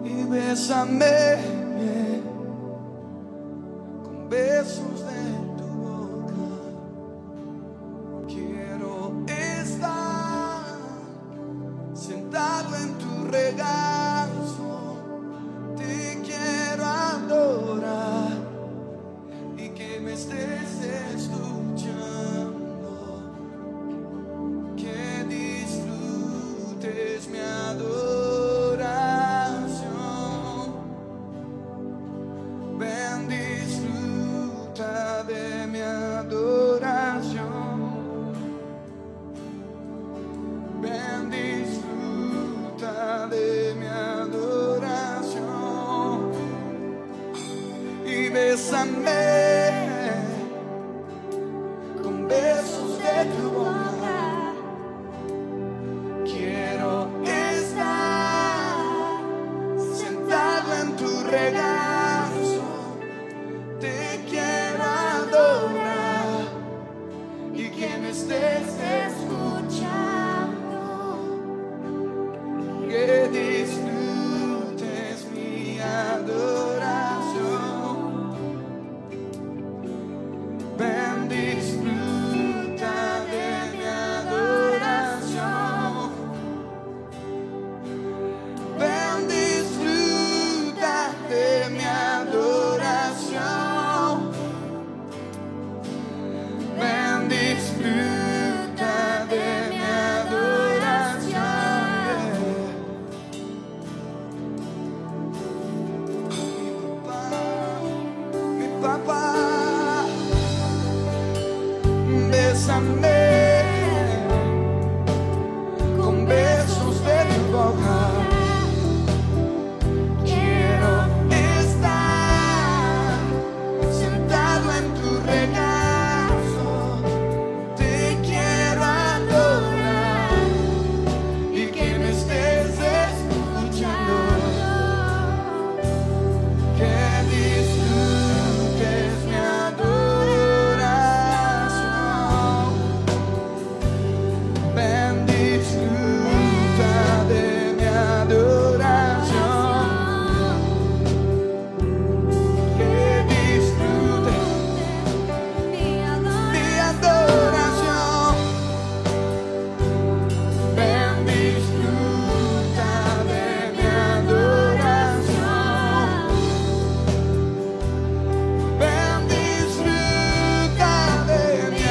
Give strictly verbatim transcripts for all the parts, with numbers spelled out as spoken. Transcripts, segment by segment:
y bésame con besos de tu boca. Quiero estar sentado en tu regazo, te quiero adorar y que me estés escuchando, que disfrutes mi adoración. Ven, disfruta de mi adoración. Ven, disfruta de mi adoración y bésame con besos de tu boca. Quiero estar sentado en tu regazo, te quiero adorar y que me estés escuchando, que disfrutes mi adoración. Ven, disfruta de mi adoración. Ven, disfruta de mi adoración. Ven, disfruta de mi adoración. Mi papá, mi papá, bésame con besos de tu boca. Quiero estar sentado en tu regazo, te quiero adorar y que me estés escuchando, que disfrutes mi adoración. Ven, disfruta de mi adoración, que disfrutes mi adoración. Ven, disfruta de mi adoración. Ven, disfruta de mi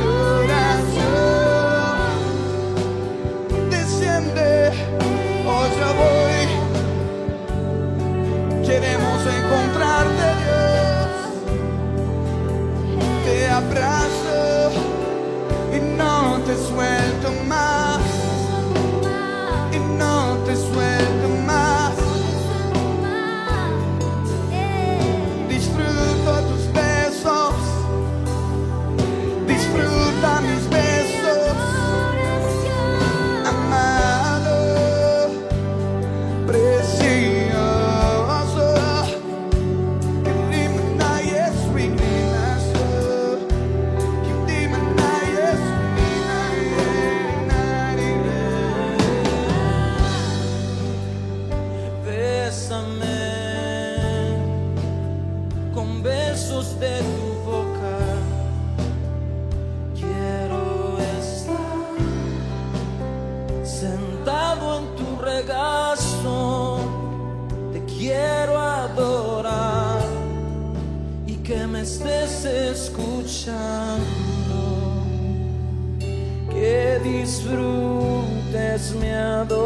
adoración. Desciende, hoy ya voy. Queremos encontrarte, Dios. Te abrazo y no te suelto más. Y no te suelto más. Disfruto tus besos. Disfruta mis besos. Amado, precioso, que dimana Yesu ignaso, que dimana Yesu ignaso. Bésame con besos de tu boca. Quiero estar sentado en tu regazo, te quiero adorar y que me estés escuchando, que disfrutes mi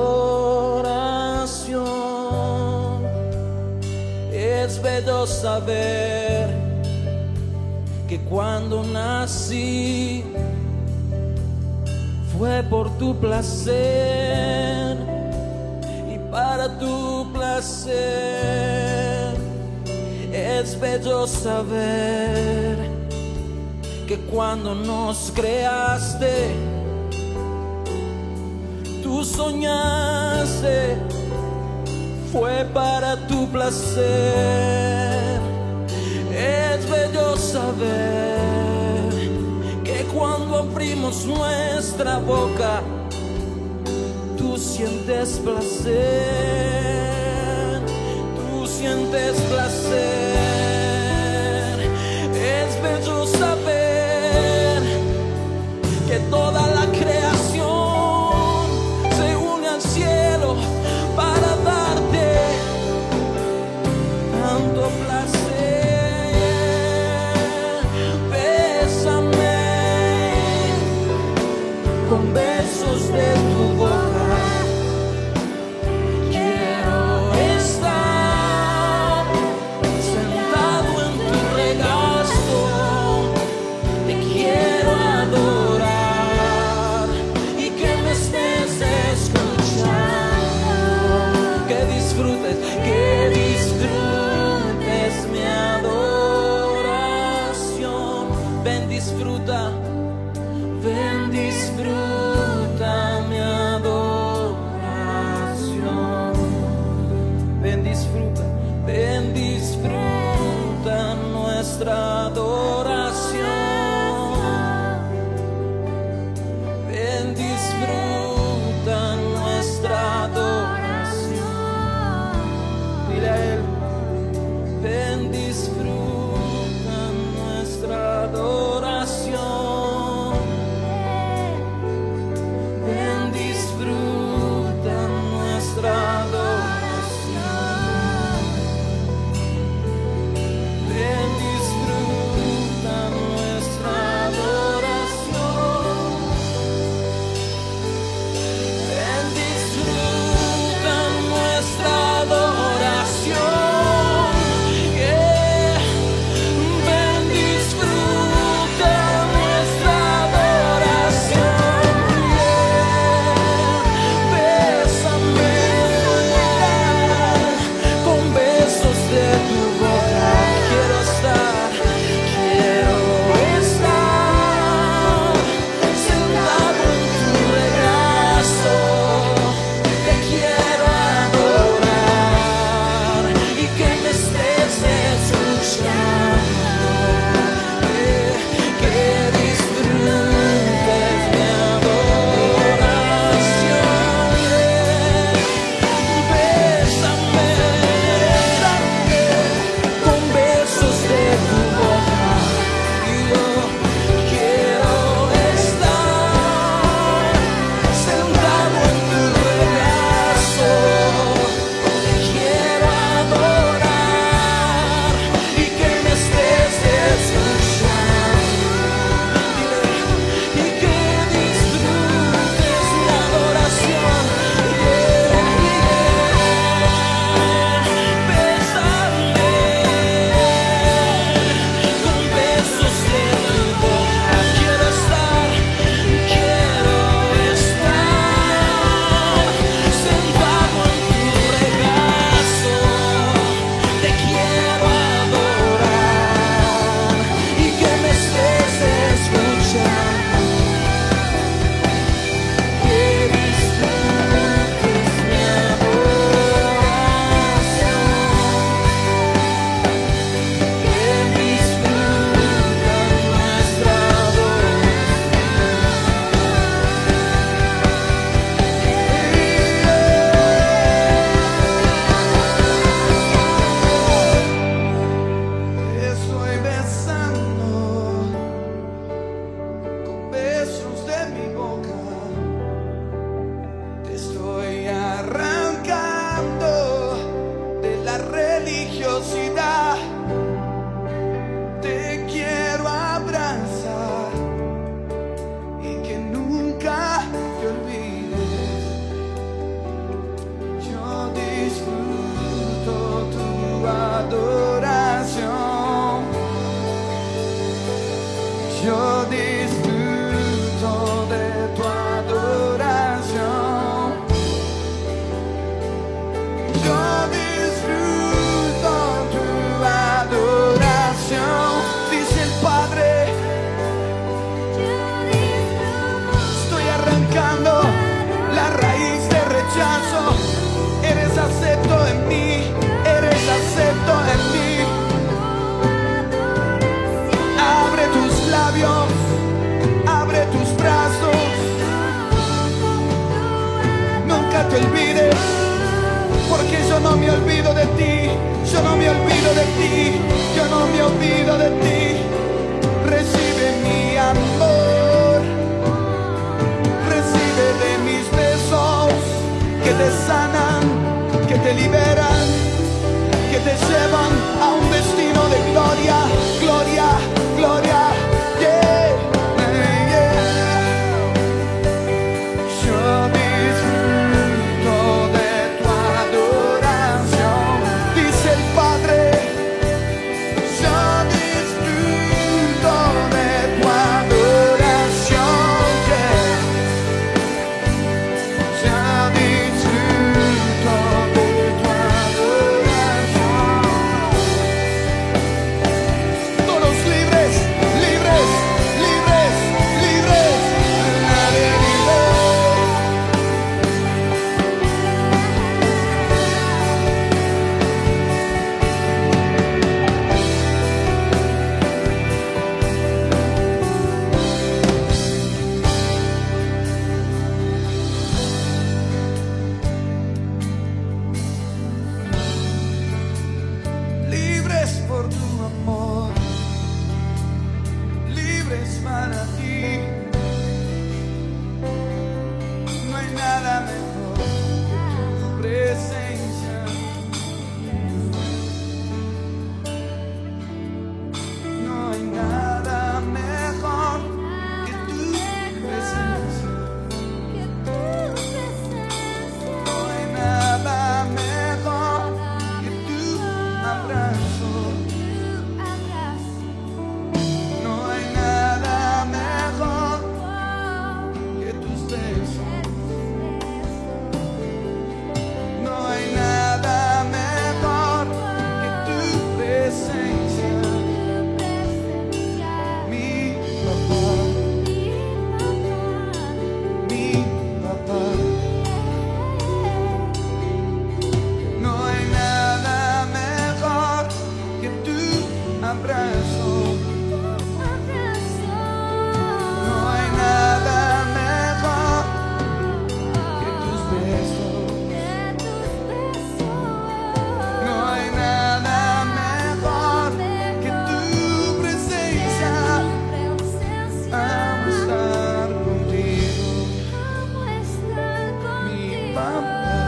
adoración. Es bello saber que cuando nací fue por tu placer y para tu placer. Es bello saber que cuando nos creaste, tú soñaste, fue para tu placer. Es bello saber que cuando abrimos nuestra boca, tú sientes placer. disfrutes placer. Es bello saber que toda la creación se une al cielo para darte tanto placer. Bésame con besos de tu boca. Quiero estar sentado en tu regazo. Te quiero adorar y que me estés escuchando. Que disfrutes, que disfrutes mi adoración. Ven, disfruta. Ven, disfruta mi adoración. Ven, disfruta, ven, disfruta nuestra adoración. Ven, disfruta nuestra adoración. Dile a él, ven, disfruta nuestra adoración. Ven, disfruta nuestra adoración. Ven, disfruta nuestra adoración. Ven, disfruta nuestra adoración. Yeah. Ven, disfruta nuestra adoración. Bésame con besos de tu boca. Quiero estar, quiero estar sentado en tu regazo. Te quiero adorar y que me estés escuchando. Eh, Que disfrutes mi adoración. Bésame con besos de tu boca. Y yo quiero estar sentado en tu regazo. Te quiero adorar y que me estés escuchando. Dile, y que disfrutes mi adoración. Yeah, yeah. Bésame con besos de tu boca. Quiero estar, quiero estar sentado en tu regazo. Te quiero adorar y que me estés escuchando. Que disfrutes mi adoración. Que disfrutas nuestra adoración. Te estoy besando con besos de mi boca. Te estoy arrancando de la religiosidad. Te quiero abrazar y que nunca te olvides. Yo disfruto tu adoración. Yo disfruto de tu adoración. Yo disfruto tu adoración. Dice el Padre, estoy arrancando la raíz de rechazo. Eres acepto en mí, eres acepto en mí. Abre tus labios, abre tus brazos. Nunca te olvides, porque yo no me olvido de ti. Yo Yo no me olvido de ti, yo no me olvido de ti. Recibe mi amor, recibe de mis besos que te sanan, que te liberan, que te llevan a un destino de gloria, gloria, gloria. Yeah, yeah. Yo disfruto de tu adoración, dice el Padre. Yo disfruto de tu adoración, yeah. Yo disfruto de tu adoración. Todos libres, libres, libres, libres. Nadie libre. Libres por tu amor, libres para ti. No hay nada mejor que tu presencia. No hay nada mejor que tu presencia. No hay nada mejor que tu abrazo. No hay nada mejor que tus besos. No hay nada mejor que tu presencia. Mi papá, mi papá. No hay nada mejor que tu abrazo. No hay nada mejor que tus besos. No hay nada mejor que tu presencia. Amo estar contigo, mi papá.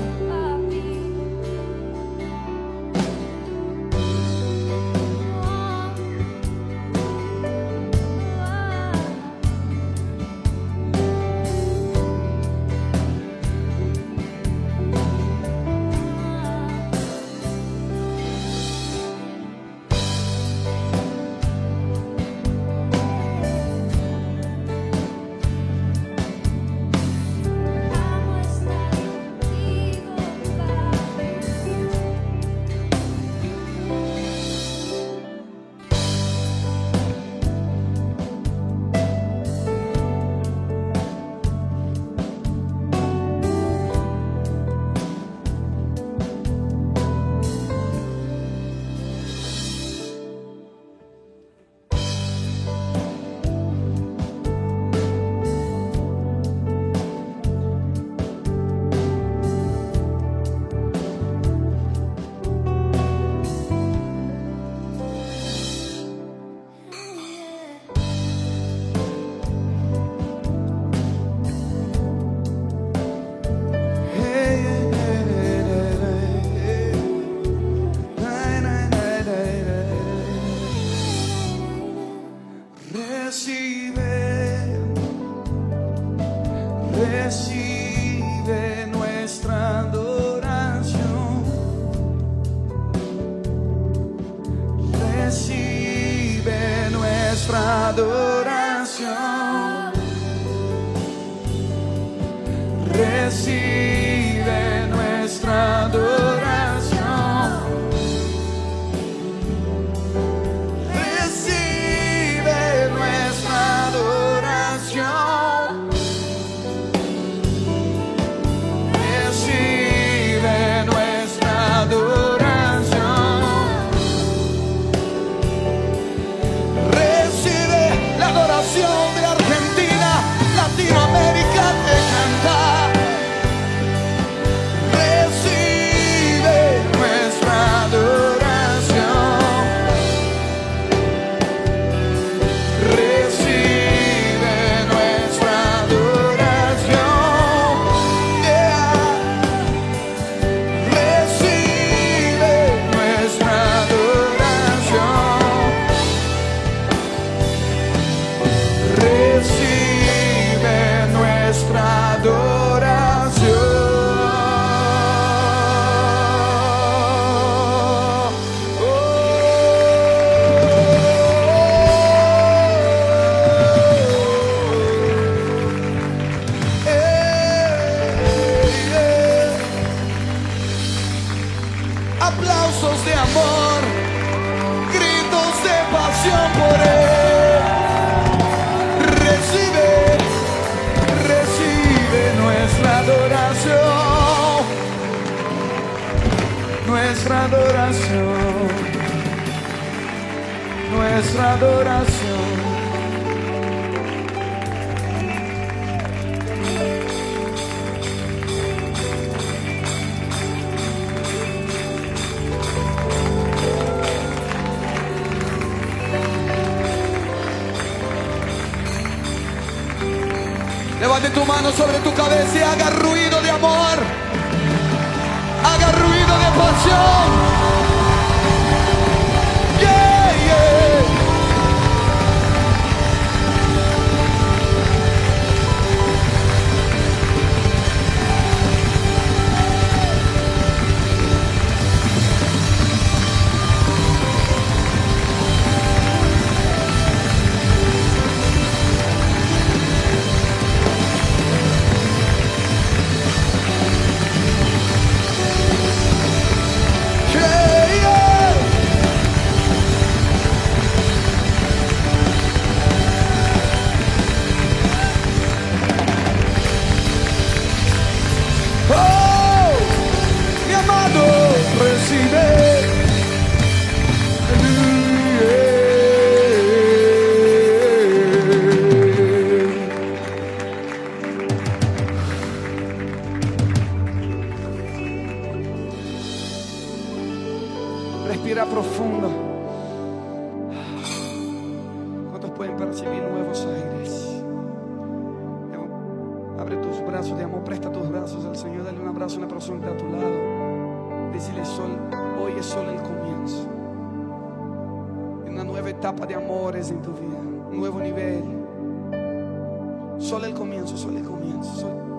Recibe, recibe nuestra adoración. Recibe nuestra adoración. Recibe nuestra adoración. Recibe nuestra adoración. Recibe nuestra adoración. Recibe la aplausos de amor, gritos de pasión por Él. Recibe, recibe nuestra adoración, nuestra adoración, nuestra adoración. Levante tu mano sobre tu cabeza y haga ruido de amor, haga ruido de pasión. Yeah, yeah. Respira profundo. ¿Cuántos pueden percibir nuevos aires? Abre tus brazos de amor, presta tus brazos al Señor, dale un abrazo a una persona que está a tu lado. Decirle, sol, hoy es solo el comienzo. Una nueva etapa de amores en tu vida, un nuevo nivel. Solo el comienzo, solo el comienzo. Solo